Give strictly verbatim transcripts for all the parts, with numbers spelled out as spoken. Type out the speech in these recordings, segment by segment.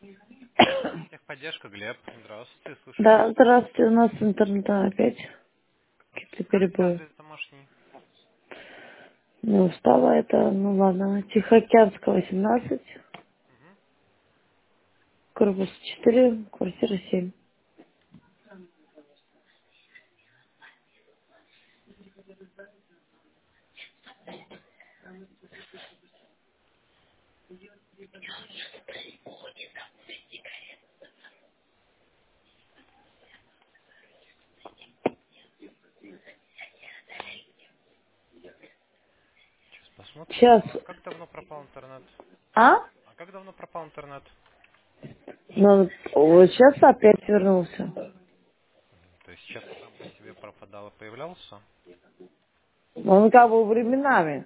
Техподдержка, Глеб. Здравствуйте, слушаю вас. Да, здравствуйте, у нас с интернетом опять какие-то Как перебои. скажете, домашний? Не устала это, ну ладно. Тихоокеанская, восемнадцать, Угу. корпус четыре, квартира семь. Сейчас посмотрим. Сейчас, А как давно пропал интернет? а? А как давно пропал интернет? Ну, вот сейчас опять вернулся. То есть сейчас сам по себе пропадал и появлялся? Он как бы временами.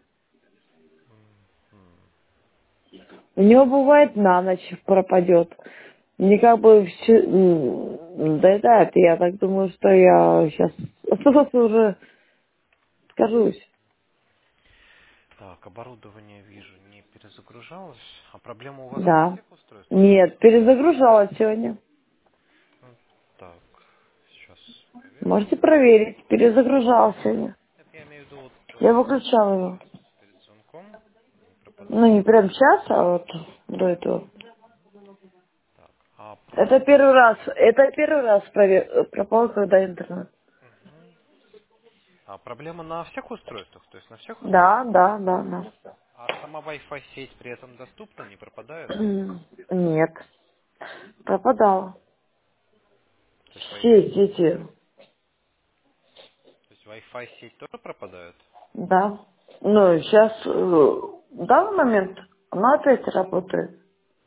Мгм. У него бывает на ночь пропадет. Не как бы все... Да это, это я так думаю, что я сейчас уже скажусь. Так, оборудование вижу, не перезагружалось. А проблема у вас на Да. всех устройствах Нет, возникла? перезагружалась сегодня. Ну, так, сейчас проверим. Можете проверить. Перезагружалась сегодня. Это я имею в виду вот Я э, выключала его. сейчас перед звонком. Не Ну, пропадает. не прям сейчас, а вот до этого. Так, а Это про... первый раз. Это первый раз прове- пропал, когда интернет. Мгм. А проблема на всех устройствах? То есть на всех Да, устройствах? да, да, да. А сама Wi-Fi сеть при этом доступна, не пропадает? М, Нет. Пропадала. То есть, Wi- Все дети. то есть Wi-Fi сеть тоже пропадает? Да. Ну, сейчас, в данный момент, она опять работает.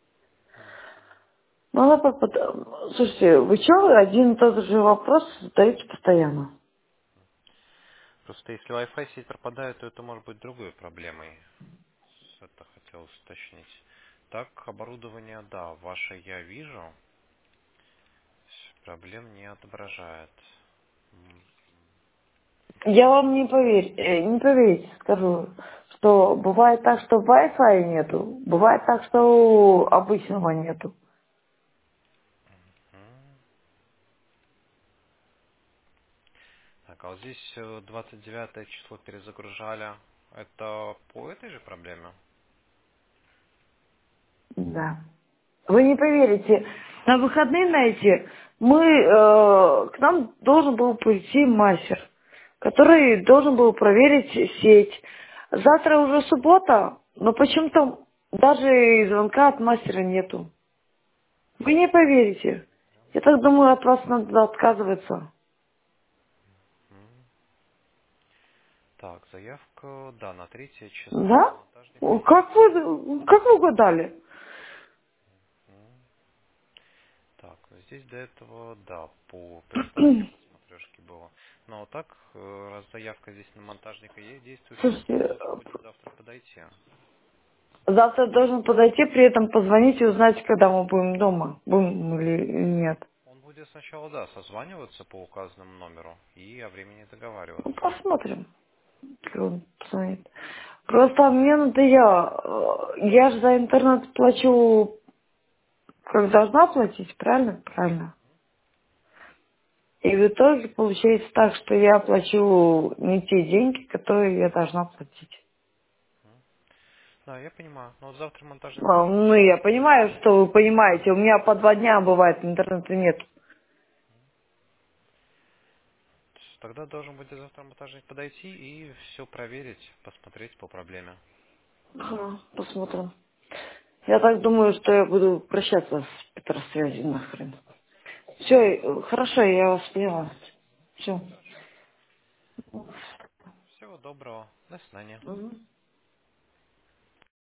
Но она пропадает. Слушайте, вы что, один и тот же вопрос задаете постоянно? Просто если Wi-Fi сеть пропадает, то это может быть другой проблемой. Это хотелось уточнить. Так, оборудование, да, ваше я вижу. Проблем не отображает. М, Я вам не поверь, э, не поверите, скажу, что бывает так, что Wi-Fi нету, бывает так, что обычного нету. м. Так, а вот здесь э, двадцать девятое число перезагружали. Это по этой же проблеме? Да. Вы не поверите, на выходные на эти мы, э, к нам должен был прийти мастер, который должен был проверить сеть. Завтра уже суббота, но почему-то даже и звонка от мастера нету. Вы не поверите. Я так думаю, от вас надо отказываться. М. Так, заявка, да, на третье число Да? монтажника есть. Как вы, как вы угадали? М. Так, ну здесь до этого, да, по предоставлению по смотрешке было. Но вот так, э, раз заявка здесь на монтажника есть действующая, то он Слушайте, должен будет завтра подойти. завтра должен подойти, при этом позвонить и узнать, когда мы будем дома. Будем или нет. Он будет сначала, да, созваниваться по указанному номеру и о времени Ну, договариваться. посмотрим, как он позвонит. Просто мне надоело. э, Я же за интернет плачу, как должна платить, правильно? Правильно. И в итоге получается так, что я плачу не те деньги, которые я должна платить. М. Да, я понимаю. Но вот завтра монтажник А, должен Ну, подойти. я понимаю, что вы понимаете. У меня по два дня бывает интернета нет. Тогда должен будет завтра монтажник подойти и все проверить, посмотреть по проблеме. Ага, посмотрим. Я так думаю, что я буду прощаться с Петросвязью нахрен. Все, хорошо, я вас поняла. Все. Хорошо. Всего доброго. До свидания.